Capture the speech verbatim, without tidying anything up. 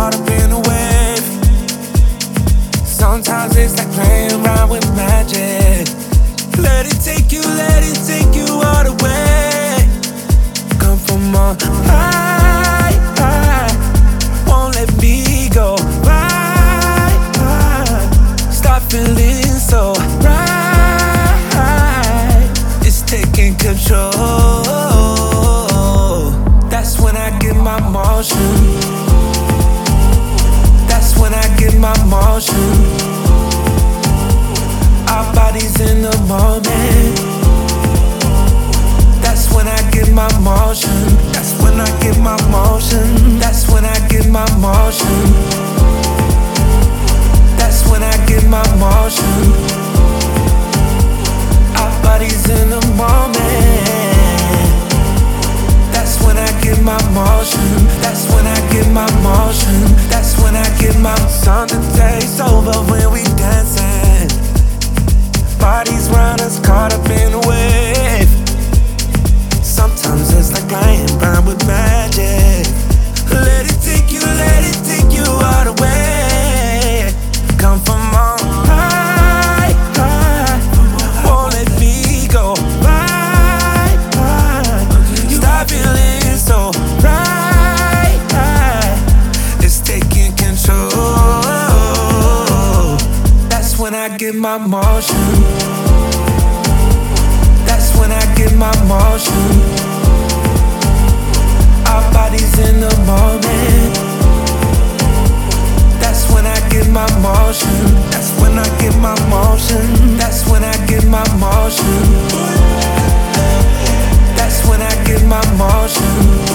caught up in a wave. Sometimes it's like playing around with magic. Let it take you, let it take you all the way. Come from on high, high. Won't let me go. Right, right. Start feeling so right. It's taking control. That's when I get my motion. That's when I get my motion. Our bodies in the moment. That's when I get my motion. That's when I get my motion. That's when I get my motion. That's when I get my motion. Our bodies in the moment. That's when I get my motion. That's when I get my motion. That's when I get my something takes over when we dancing. Bodies round us caught up in a wave. Sometimes it's like playing around with magic. Let it take you, let it take you all the way. Come from on high, high. Won't let me go. Right, right. Stop feeling so right, right. It's taking control. That's when I get my motion. That's when I get my motion. Our bodies in the moment. That's when I get my motion. That's when I get my motion. That's when I get my motion. That's when I get my motion.